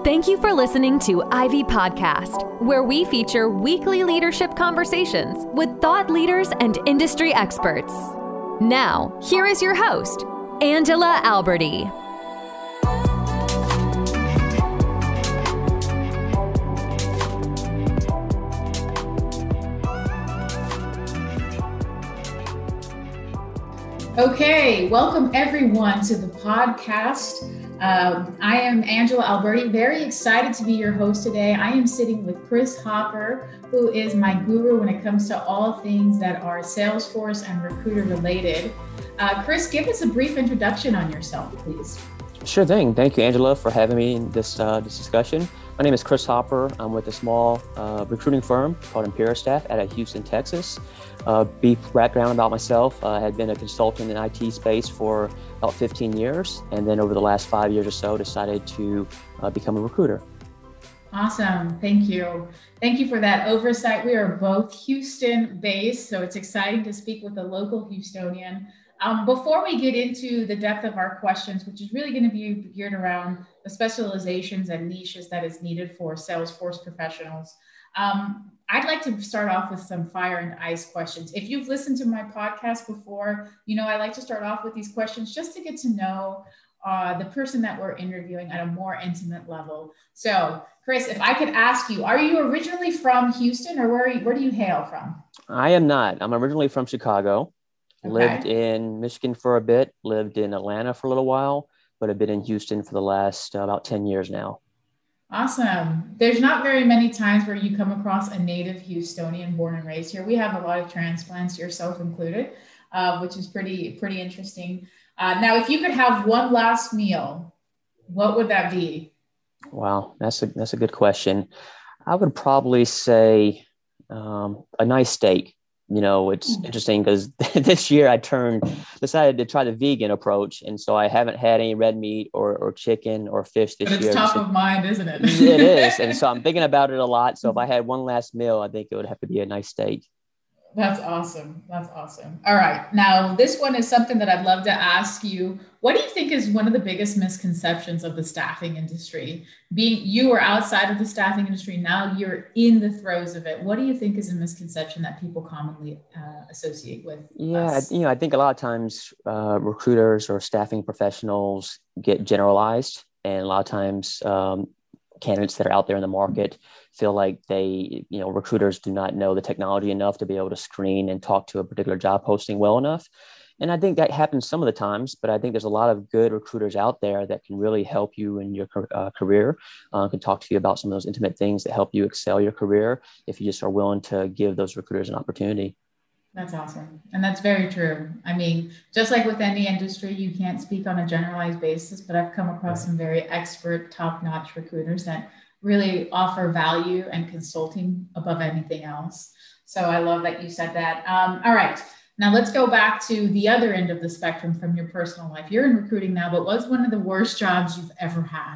Thank you for listening to Ivy Podcast, where we feature weekly leadership conversations with thought leaders and industry experts. Now, here is your host, Angela Alberti. Okay, welcome everyone to the podcast. I am Angela Alberti, very excited to be your host today. I am sitting with Chris Hopper, who is my guru when it comes to all things that are Salesforce and recruiter related. Chris, give us a brief introduction on yourself, please. Sure thing. Thank you, Angela, for having me in this discussion. My name is Chris Hopper. I'm with a small recruiting firm called Empiristaff out of Houston, Texas. Brief background about myself, I had been a consultant in IT space for about 15 years, and then over the last 5 years or so, decided to become a recruiter. Awesome. Thank you. Thank you for that oversight. We are both Houston based, so it's exciting to speak with a local Houstonian. Before we get into the depth of our questions, which is really going to be geared around the specializations and niches that is needed for Salesforce professionals, I'd like to start off with some fire and ice questions. If you've listened to my podcast before, you know I like to start off with these questions just to get to know the person that we're interviewing at a more intimate level. So, Chris, if I could ask you, are you originally from Houston, or where do you hail from? I am not. I'm originally from Chicago. Okay. Lived in Michigan for a bit, lived in Atlanta for a little while, but I've been in Houston for the last about 10 years now. Awesome. There's not very many times where you come across a native Houstonian born and raised here. We have a lot of transplants, yourself included, which is pretty interesting. Now, if you could have one last meal, what would that be? Wow, that's a good question. I would probably say a nice steak. You know, it's interesting because this year I decided to try the vegan approach. And so I haven't had any red meat or chicken or fish this year. But it's top of mind, isn't it? It is. And so I'm thinking about it a lot. So if I had one last meal, I think it would have to be a nice steak. That's awesome. That's awesome. All right. Now, this one is something that I'd love to ask you. What do you think is one of the biggest misconceptions of the staffing industry? Being you were outside of the staffing industry, now you're in the throes of it. What do you think is a misconception that people commonly associate with us? I think a lot of times recruiters or staffing professionals get generalized, and a lot of times candidates that are out there in the market feel like recruiters do not know the technology enough to be able to screen and talk to a particular job posting well enough. And I think that happens some of the times, but I think there's a lot of good recruiters out there that can really help you in your career, can talk to you about some of those intimate things that help you excel your career if you just are willing to give those recruiters an opportunity. That's awesome. And that's very true. I mean, just like with any industry, you can't speak on a generalized basis, but I've come across some very expert, top-notch recruiters that really offer value and consulting above anything else. So I love that you said that. All right. Now let's go back to the other end of the spectrum from your personal life. You're in recruiting now, but what's one of the worst jobs you've ever had?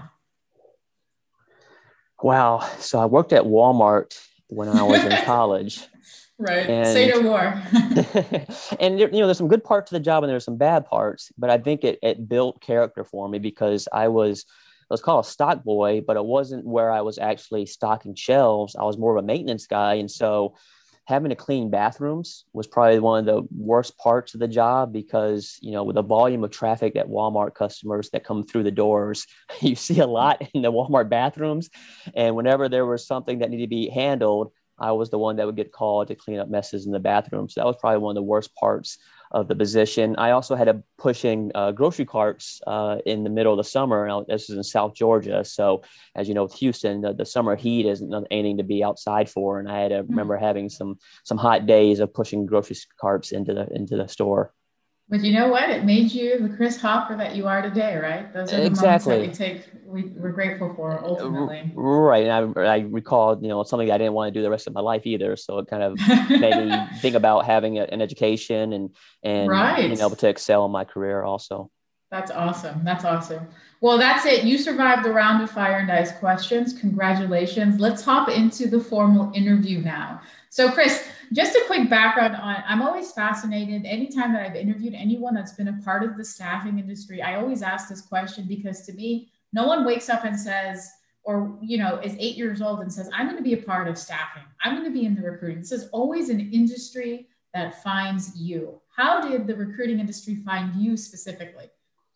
Wow. So I worked at Walmart when I was in college. Right. Say no more. And there's some good parts of the job and there's some bad parts, but I think it built character for me because I was called a stock boy, but it wasn't where I was actually stocking shelves. I was more of a maintenance guy. And so having to clean bathrooms was probably one of the worst parts of the job because, with the volume of traffic at Walmart customers that come through the doors, you see a lot in the Walmart bathrooms. And whenever there was something that needed to be handled, I was the one that would get called to clean up messes in the bathroom. So that was probably one of the worst parts of the position. I also had to pushing grocery carts in the middle of the summer. Now, this is in South Georgia. So as you know, with Houston, the summer heat isn't anything to be outside for. And I had to remember having some hot days of pushing grocery carts into the store. But you know what? It made you the Chris Hopper that you are today, right? Those are the moments that we're grateful for ultimately. Right. And I recall, something I didn't want to do the rest of my life either. So it kind of made me think about having an education and right. being able to excel in my career also. That's awesome. That's awesome. Well, that's it. You survived the round of fire and ice questions. Congratulations. Let's hop into the formal interview now. So Chris, just a quick background on, I'm always fascinated anytime that I've interviewed anyone that's been a part of the staffing industry. I always ask this question because to me, no one wakes up and says, or, is 8 years old and says, I'm going to be a part of staffing. I'm going to be in the recruiting. This is always an industry that finds you. How did the recruiting industry find you specifically?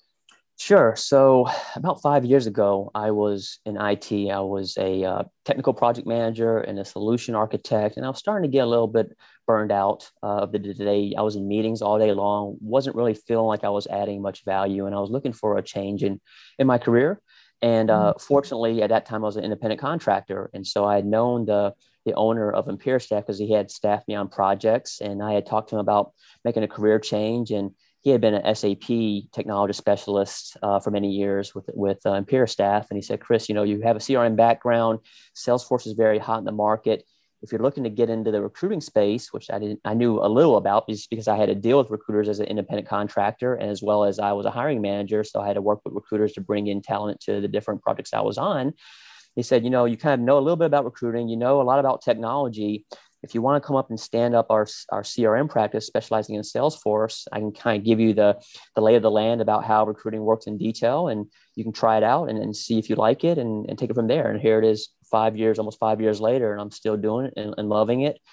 Sure. So about 5 years ago, I was in IT. I was a technical project manager and a solution architect, and I was starting to get a little bit burned out of the day. I was in meetings all day long, wasn't really feeling like I was adding much value, and I was looking for a change in my career. And fortunately, at that time, I was an independent contractor, and so I had known the owner of ImperiStaff because he had staffed me on projects, and I had talked to him about making a career change. And he had been an SAP technology specialist for many years with ImperiStaff. And he said, Chris, you have a CRM background. Salesforce is very hot in the market. If you're looking to get into the recruiting space, which I knew a little about because I had to deal with recruiters as an independent contractor, and as well as I was a hiring manager. So I had to work with recruiters to bring in talent to the different projects I was on. He said, you kind of know a little bit about recruiting, you know a lot about technology. If you want to come up and stand up our CRM practice specializing in Salesforce, I can kind of give you the lay of the land about how recruiting works in detail, and you can try it out and see if you like it and take it from there. And here it is almost 5 years later, and I'm still doing it and loving it.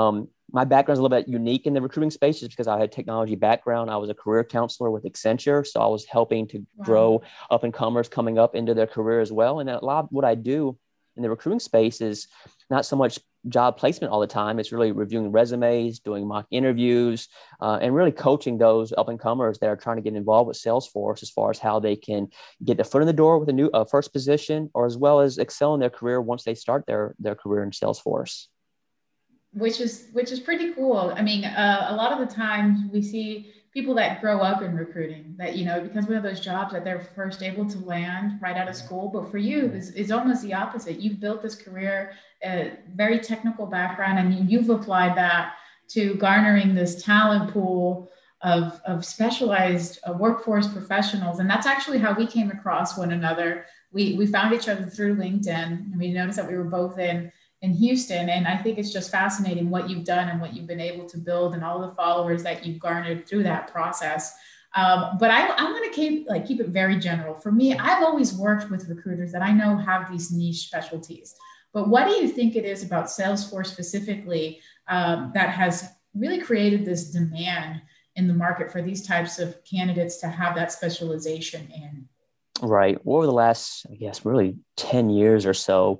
My background is a little bit unique in the recruiting space just because I had a technology background. I was a career counselor with Accenture, so I was helping to grow up and comers coming up into their career as well. And a lot of what I do in the recruiting space is not so much job placement all the time. It's really reviewing resumes, doing mock interviews, and really coaching those up and comers that are trying to get involved with Salesforce as far as how they can get their foot in the door with a new first position, or as well as excel in their career once they start their career in Salesforce. Which is pretty cool. I mean, a lot of the times we see people that grow up in recruiting that, it becomes one of those jobs that they're first able to land right out of school. But for you, it's almost the opposite. You've built this career, a very technical background, and you've applied that to garnering this talent pool of specialized workforce professionals. And that's actually how we came across one another. We found each other through LinkedIn, and we noticed that we were both in Houston. And I think it's just fascinating what you've done and what you've been able to build and all the followers that you've garnered through that process. But I want to keep it very general. For me, I've always worked with recruiters that I know have these niche specialties. But what do you think it is about Salesforce specifically that has really created this demand in the market for these types of candidates to have that specialization in? Right. Well, over the last, really 10 years or so,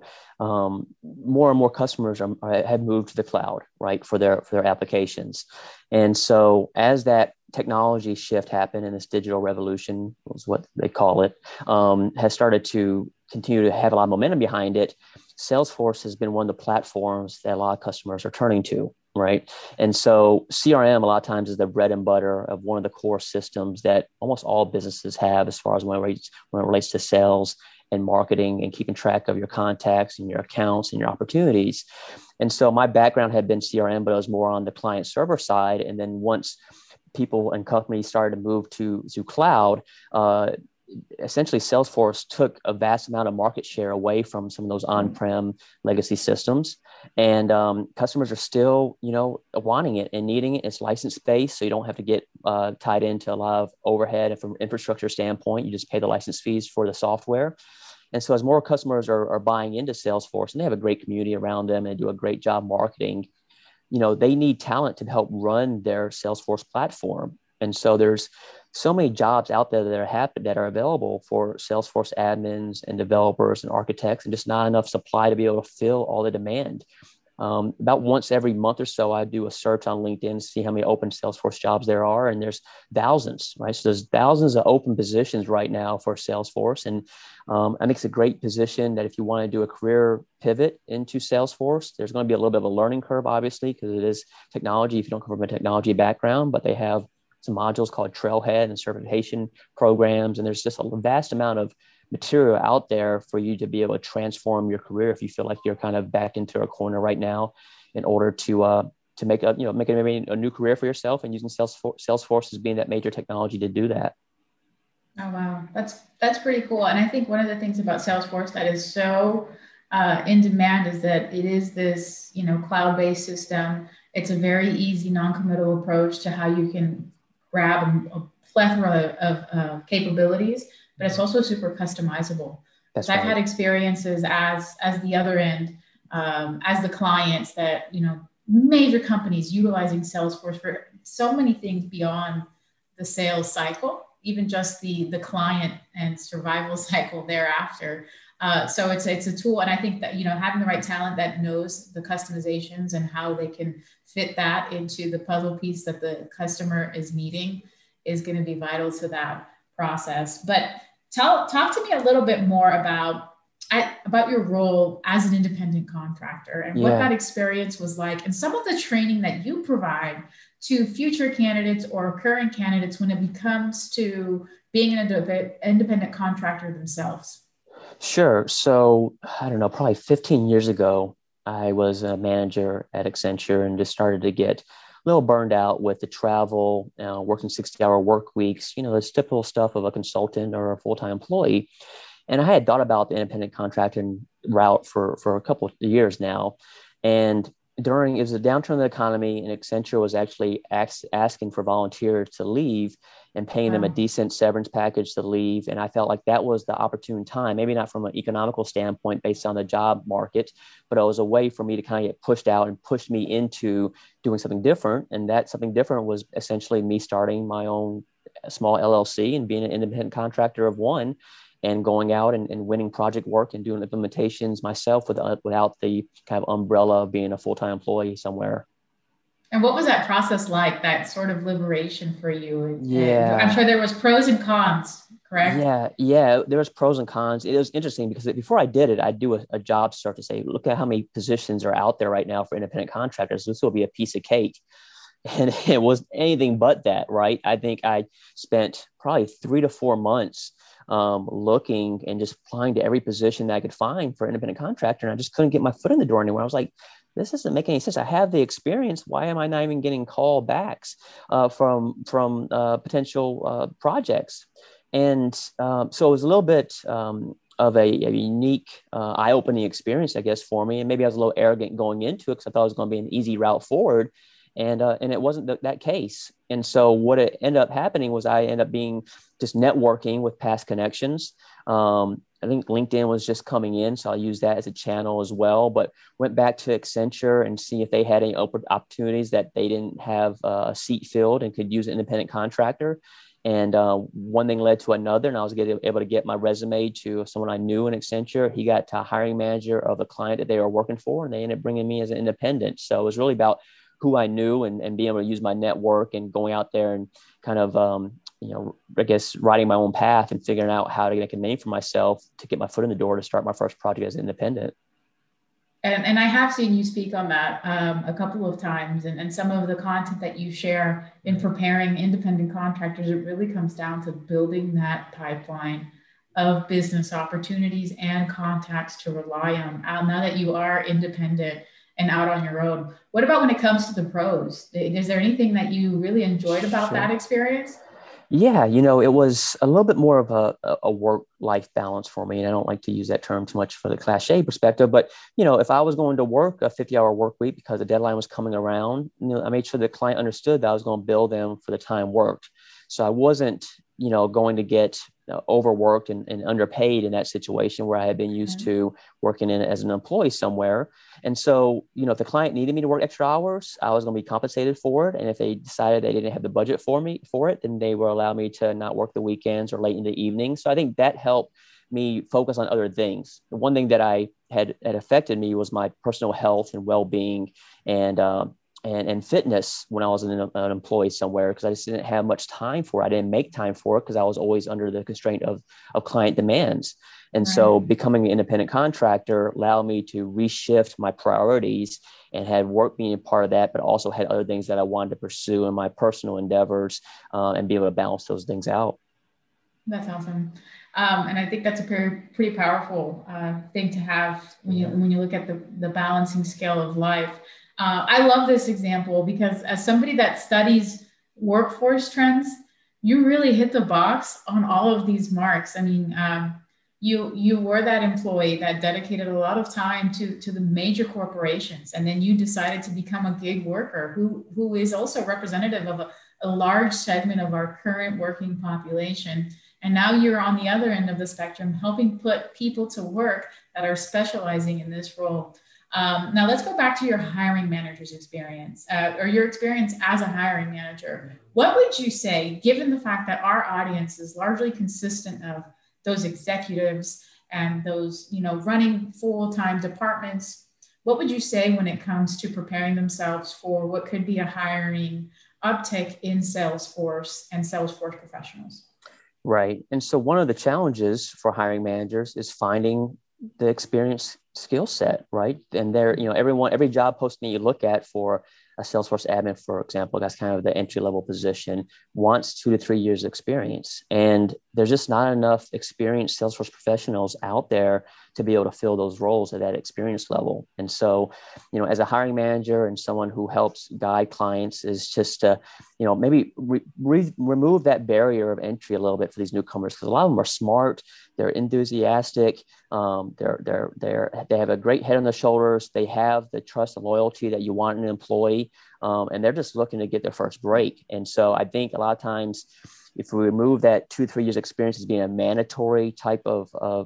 more and more customers have moved to the cloud, right, for their applications. And so as that technology shift happened and this digital revolution was what they call it, has started to continue to have a lot of momentum behind it, Salesforce has been one of the platforms that a lot of customers are turning to. Right. And so CRM a lot of times is the bread and butter of one of the core systems that almost all businesses have as far as when it relates to sales and marketing and keeping track of your contacts and your accounts and your opportunities. And so my background had been CRM, but it was more on the client server side. And then once people and companies started to move to cloud, essentially Salesforce took a vast amount of market share away from some of those on-prem legacy systems. And customers are still, wanting it and needing it. It's license based, so you don't have to get tied into a lot of overhead. And from an infrastructure standpoint, you just pay the license fees for the software. And so as more customers are buying into Salesforce and they have a great community around them and do a great job marketing, they need talent to help run their Salesforce platform. And so there's so many jobs out there that are available for Salesforce admins and developers and architects, and just not enough supply to be able to fill all the demand. About once every month or so, I do a search on LinkedIn to see how many open Salesforce jobs there are, and there's thousands, right? So there's thousands of open positions right now for Salesforce, and I think it's a great position that if you want to do a career pivot into Salesforce, there's going to be a little bit of a learning curve, obviously, because it is technology if you don't come from a technology background, but they have some modules called Trailhead and certification programs. And there's just a vast amount of material out there for you to be able to transform your career if you feel like you're kind of backed into a corner right now in order to make a new career for yourself, and using Salesforce as being that major technology to do that. Oh, wow. That's pretty cool. And I think one of the things about Salesforce that is so in demand is that it is this, cloud-based system. It's a very easy, non-committal approach to how you can grab a plethora of capabilities, but it's also super customizable. That's I've had right. experiences as the other end, as the clients that, major companies utilizing Salesforce for so many things beyond the sales cycle, even just the client and survival cycle thereafter. So it's a tool, and I think that having the right talent that knows the customizations and how they can fit that into the puzzle piece that the customer is needing is going to be vital to that process. But talk to me a little bit more about your role as an independent contractor and what Yeah. that experience was like, and some of the training that you provide to future candidates or current candidates when it comes to being an independent contractor themselves. Sure. So I don't know, probably 15 years ago, I was a manager at Accenture and just started to get a little burned out with the travel, working 60-hour work weeks, the typical stuff of a consultant or a full-time employee. And I had thought about the independent contracting route for a couple of years now. And it was a downturn in the economy, and Accenture was actually asking for volunteers to leave and paying them a Wow. decent severance package to leave. And I felt like that was the opportune time, maybe not from an economical standpoint based on the job market, but it was a way for me to kind of get pushed out and push me into doing something different. And that something different was essentially me starting my own small LLC and being an independent contractor of one, and going out and winning project work and doing implementations myself without the kind of umbrella of being a full-time employee somewhere. And what was that process like, that sort of liberation for you? I'm Yeah. sure there was pros and cons, correct? Yeah. There was pros and cons. It was interesting because before I did it, I'd do a job search to say, look at how many positions are out there right now for independent contractors. This will be a piece of cake. And it was anything but that, right? I think I spent probably 3 to 4 months looking and just applying to every position that I could find for an independent contractor. And I just couldn't get my foot in the door anywhere. I was like, this doesn't make any sense. I have the experience. Why am I not even getting call backs from potential projects? And so it was a little bit of a unique, eye-opening experience, I guess, for me. And maybe I was a little arrogant going into it because I thought it was going to be an easy route forward. And it wasn't that case. And so what it ended up happening was I ended up being just networking with past connections. I think LinkedIn was just coming in, so I used that as a channel as well. But went back to Accenture and see if they had any open opportunities that they didn't have a seat filled and could use an independent contractor. And one thing led to another, and I was able to get my resume to someone I knew in Accenture. He got to a hiring manager of a client that they were working for, and they ended up bringing me as an independent. So it was really about who I knew and being able to use my network and going out there and kind of, I guess, writing my own path and figuring out how to make a name for myself to get my foot in the door to start my first project as an independent. And I have seen you speak on that a couple of times, and some of the content that you share in preparing independent contractors, it really comes down to building that pipeline of business opportunities and contacts to rely on. Now that you are independent and out on your own, what about when it comes to the pros? Is there anything that you really enjoyed about that experience? Yeah, it was a little bit more of a work-life balance for me. And I don't like to use that term too much for the cliche perspective, but, if I was going to work a 50-hour work week because the deadline was coming around, I made sure the client understood that I was going to bill them for the time worked. So I wasn't, going to get overworked and underpaid in that situation where I had been used to working in as an employee somewhere. And so, if the client needed me to work extra hours, I was going to be compensated for it. And if they decided they didn't have the budget for it, then they will allow me to not work the weekends or late in the evening. So I think that helped me focus on other things. The one thing that I had affected me was my personal health and well-being and fitness when I was an employee somewhere, because I just didn't have much time for it. I didn't make time for it because I was always under the constraint of client demands. And so becoming an independent contractor allowed me to reshift my priorities and had work being a part of that, but also had other things that I wanted to pursue in my personal endeavors and be able to balance those things out. That's awesome. And I think that's a pretty powerful thing to have when you look at the balancing scale of life. I love this example because as somebody that studies workforce trends, you really hit the box on all of these marks. I mean, you were that employee that dedicated a lot of time to the major corporations, and then you decided to become a gig worker who is also representative of a large segment of our current working population. And now you're on the other end of the spectrum, helping put people to work that are specializing in this role. Now let's go back to your hiring manager's experience, or your experience as a hiring manager. What would you say, given the fact that our audience is largely consistent of those executives and those, running full-time departments, what would you say when it comes to preparing themselves for what could be a hiring uptick in Salesforce and Salesforce professionals? Right. And so one of the challenges for hiring managers is finding the experience skill set, right? And there, every job posting you look at for a Salesforce admin, for example, that's kind of the entry level position, wants 2 to 3 years experience. And there's just not enough experienced Salesforce professionals out there to be able to fill those roles at that experience level. And so, as a hiring manager and someone who helps guide clients is just to, maybe remove that barrier of entry a little bit for these newcomers, because a lot of them are smart, they're enthusiastic, they have a great head on their shoulders, they have the trust and loyalty that you want in an employee, and they're just looking to get their first break. And so I think a lot of times, if we remove that 2 to 3 years experience as being a mandatory type of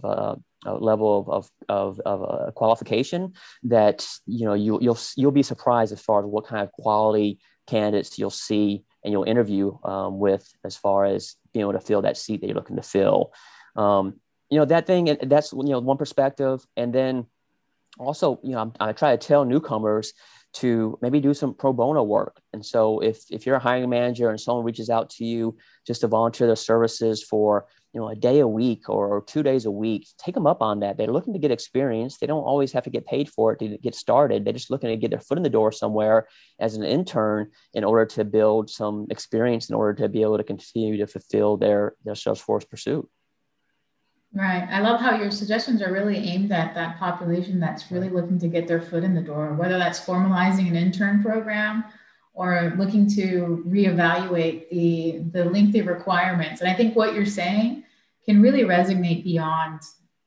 level of qualification, that you'll be surprised as far as what kind of quality candidates you'll see and you'll interview with, as far as being able to fill that seat that you're looking to fill. That's one perspective. And then also, I try to tell newcomers to maybe do some pro bono work. And so if you're a hiring manager and someone reaches out to you just to volunteer their services for, a day a week or 2 days a week, take them up on that. They're looking to get experience. They don't always have to get paid for it to get started. They're just looking to get their foot in the door somewhere as an intern in order to build some experience, in order to be able to continue to fulfill their Salesforce pursuit. Right. I love how your suggestions are really aimed at that population that's really looking to get their foot in the door, whether that's formalizing an intern program or looking to reevaluate the lengthy requirements. And I think what you're saying can really resonate beyond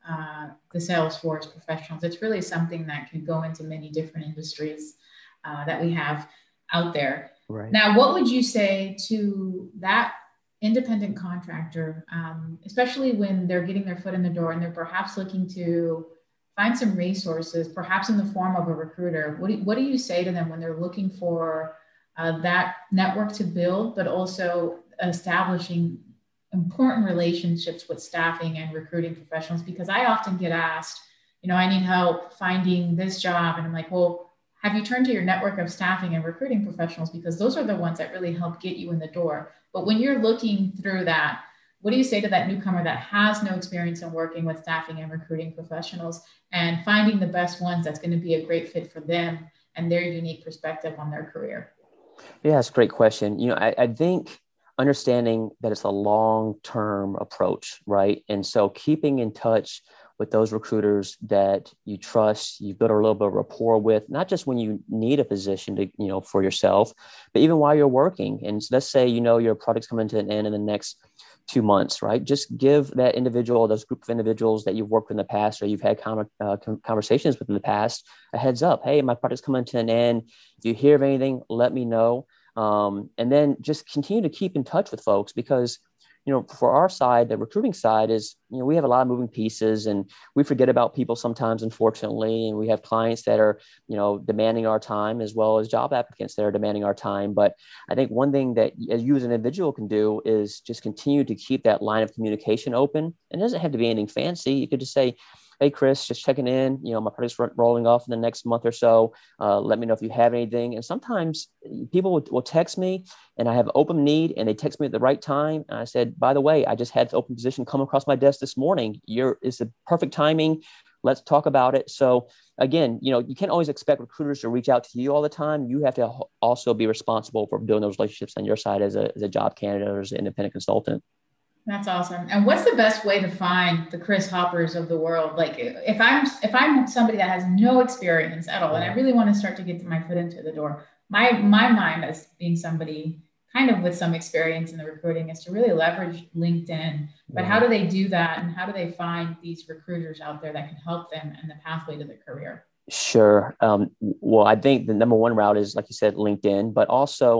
the Salesforce professionals. It's really something that can go into many different industries that we have out there. Right. Now, what would you say to that independent contractor, especially when they're getting their foot in the door and they're perhaps looking to find some resources, perhaps in the form of a recruiter? What do you say to them when they're looking for that network to build, but also establishing important relationships with staffing and recruiting professionals? Because I often get asked, I need help finding this job. And I'm like, well, have you turned to your network of staffing and recruiting professionals? Because those are the ones that really help get you in the door. But when you're looking through that, what do you say to that newcomer that has no experience in working with staffing and recruiting professionals and finding the best ones that's going to be a great fit for them and their unique perspective on their career? Yeah, that's a great question. I think understanding that it's a long-term approach, right? And so keeping in touch with those recruiters that you trust, you build a little bit of rapport with, not just when you need a position to, for yourself, but even while you're working. And so let's say, your project's coming to an end in the next 2 months, right? Just give that individual, those group of individuals that you've worked with in the past or you've had conversations with in the past, a heads up. Hey, my project's coming to an end. If you hear of anything, let me know. And then just continue to keep in touch with folks, because for our side, the recruiting side is, we have a lot of moving pieces and we forget about people sometimes, unfortunately. And we have clients that are, demanding our time, as well as job applicants that are demanding our time. But I think one thing that you as an individual can do is just continue to keep that line of communication open. And it doesn't have to be anything fancy. You could just say, hey, Chris, just checking in, my project's rolling off in the next month or so. Let me know if you have anything. And sometimes people will text me and I have open need and they text me at the right time. And I said, by the way, I just had the open position come across my desk this morning. It's the perfect timing. Let's talk about it. So again, you can't always expect recruiters to reach out to you all the time. You have to also be responsible for building those relationships on your side as a job candidate or as an independent consultant. That's awesome. And what's the best way to find the Chris Hoppers of the world? Like if I'm somebody that has no experience at all, and I really want to start to get my foot into the door, my mind as being somebody kind of with some experience in the recruiting is to really leverage LinkedIn. But how do they do that? And how do they find these recruiters out there that can help them in the pathway to their career? Sure. Well, I think the number one route is, like you said, LinkedIn, but also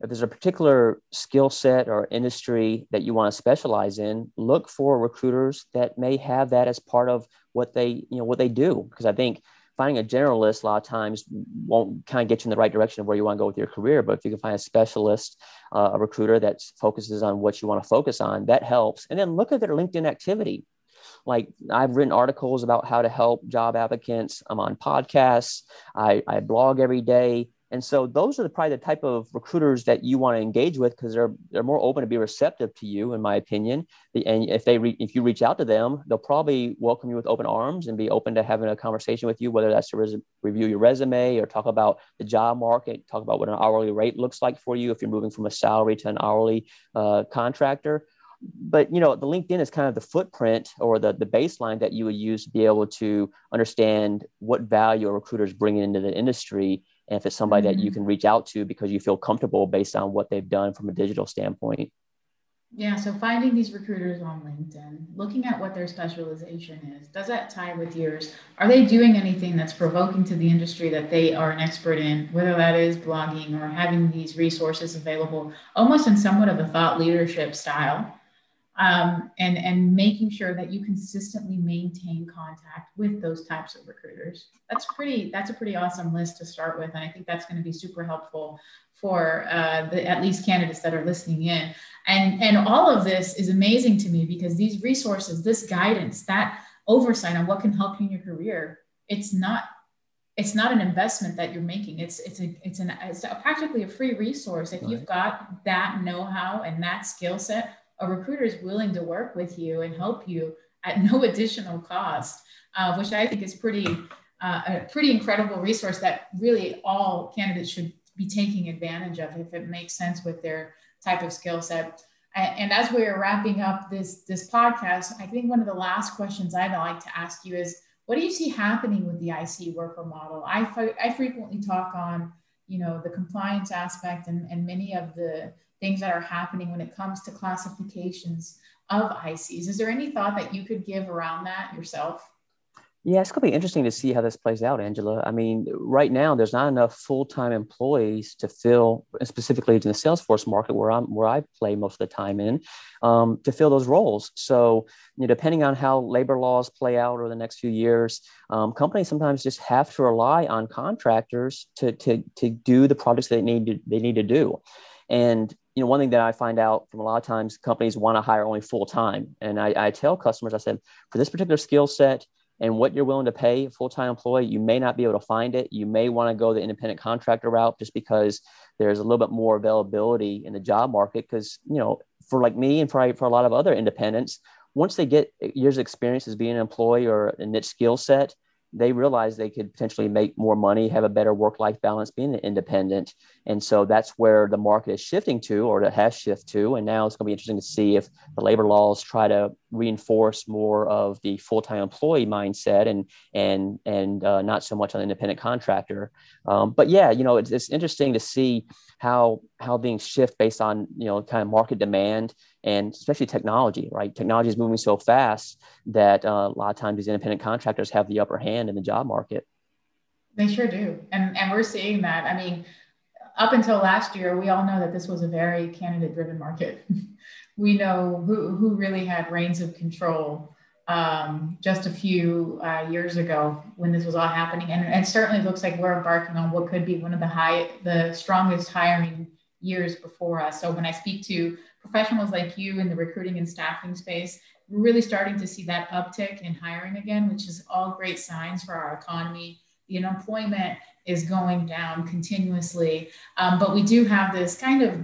if there's a particular skill set or industry that you want to specialize in, look for recruiters that may have that as part of what they do. Because I think finding a generalist a lot of times won't kind of get you in the right direction of where you want to go with your career. But if you can find a specialist, a recruiter that focuses on what you want to focus on, that helps. And then look at their LinkedIn activity. Like, I've written articles about how to help job applicants. I'm on podcasts. I blog every day. And so those are probably the type of recruiters that you want to engage with, because they're more open to be receptive to you, in my opinion. And if you reach out to them, they'll probably welcome you with open arms and be open to having a conversation with you, whether that's to review your resume or talk about the job market, talk about what an hourly rate looks like for you if you're moving from a salary to an hourly contractor. But, the LinkedIn is kind of the footprint or the baseline that you would use to be able to understand what value a recruiter is bringing into the industry. And if it's somebody that you can reach out to because you feel comfortable based on what they've done from a digital standpoint. Yeah. So finding these recruiters on LinkedIn, looking at what their specialization is, does that tie with yours? Are they doing anything that's provoking to the industry that they are an expert in, whether that is blogging or having these resources available, almost in somewhat of a thought leadership style? And making sure that you consistently maintain contact with those types of recruiters. That's a pretty awesome list to start with. And I think that's going to be super helpful for at least candidates that are listening in. And all of this is amazing to me, because these resources, this guidance, that oversight on what can help you in your career, it's not an investment that you're making. It's practically a free resource. If you've got that know-how and that skill set, a recruiter is willing to work with you and help you at no additional cost, which I think is a pretty incredible resource that really all candidates should be taking advantage of if it makes sense with their type of skill set. And as we're wrapping up this podcast, I think one of the last questions I'd like to ask you is, what do you see happening with the IC worker model? I frequently talk on, the compliance aspect and many of the things that are happening when it comes to classifications of ICs. Is there any thought that you could give around that yourself? Yeah, it's going to be interesting to see how this plays out, Angela. I mean, right now, there's not enough full-time employees to fill, specifically in the Salesforce market where I play most of the time in, to fill those roles. So, depending on how labor laws play out over the next few years, companies sometimes just have to rely on contractors to do the projects that they need to do. And one thing that I find out from a lot of times, companies want to hire only full-time. And I tell customers, I said, for this particular skill set and what you're willing to pay a full-time employee, you may not be able to find it. You may want to go the independent contractor route just because there's a little bit more availability in the job market. Because, for like me and for a lot of other independents, once they get years of experience as being an employee or a niche skill set, they realize they could potentially make more money, have a better work-life balance being an independent. And so that's where the market is shifting to, or it has shifted to. And now it's going to be interesting to see if the labor laws try to reinforce more of the full-time employee mindset and not so much on the independent contractor. But yeah, it's interesting to see how things shift based on, kind of market demand and especially technology, right? Technology is moving so fast that a lot of times these independent contractors have the upper hand in the job market. They sure do. And we're seeing that. I mean, up until last year, we all know that this was a very candidate-driven market. We know who really had reins of control just a few years ago when this was all happening. And it certainly looks like we're embarking on what could be one of the strongest hiring years before us. So when I speak to professionals like you in the recruiting and staffing space, we're really starting to see that uptick in hiring again, which is all great signs for our economy. The unemployment is going down continuously, but we do have this kind of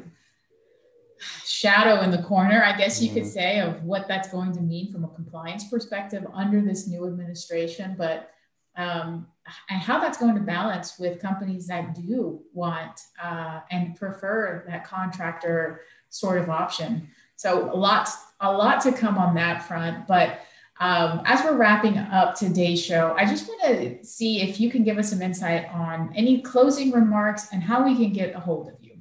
shadow in the corner, I guess you could say, of what that's going to mean from a compliance perspective under this new administration, but and how that's going to balance with companies that do want and prefer that contractor sort of option. So a lot to come on that front. But as we're wrapping up today's show, I just want to see if you can give us some insight on any closing remarks and how we can get a hold of you.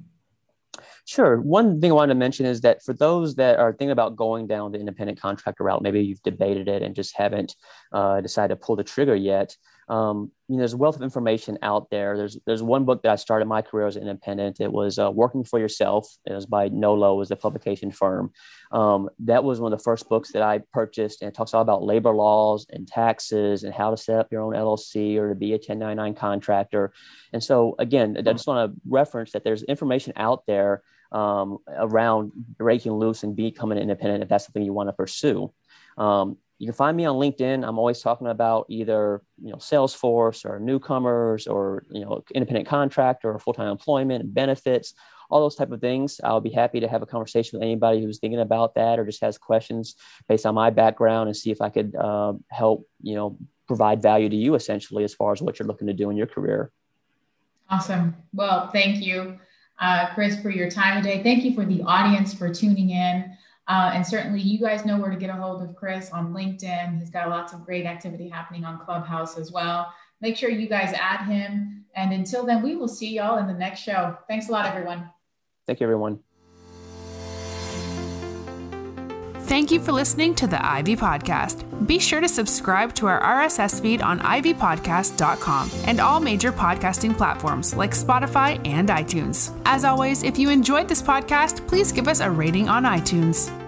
Sure. One thing I wanted to mention is that for those that are thinking about going down the independent contractor route, maybe you've debated it and just haven't decided to pull the trigger yet. There's a wealth of information out there. There's one book that I started my career as an independent. It was Working for Yourself. It was by Nolo, was the publication firm. That was one of the first books that I purchased, and it talks all about labor laws and taxes and how to set up your own LLC or to be a 1099 contractor. And so again, I just want to reference that there's information out there around breaking loose and becoming an independent if that's something you want to pursue. You can find me on LinkedIn. I'm always talking about either, Salesforce or newcomers or, independent contractor or full-time employment and benefits, all those type of things. I'll be happy to have a conversation with anybody who's thinking about that or just has questions based on my background and see if I could help, provide value to you essentially as far as what you're looking to do in your career. Awesome. Well, thank you, Chris, for your time today. Thank you for the audience for tuning in. And certainly you guys know where to get a hold of Chris on LinkedIn. He's got lots of great activity happening on Clubhouse as well. Make sure you guys add him. And until then, we will see y'all in the next show. Thanks a lot, everyone. Thank you, everyone. Thank you for listening to the Ivy Podcast. Be sure to subscribe to our RSS feed on ivypodcast.com and all major podcasting platforms like Spotify and iTunes. As always, if you enjoyed this podcast, please give us a rating on iTunes.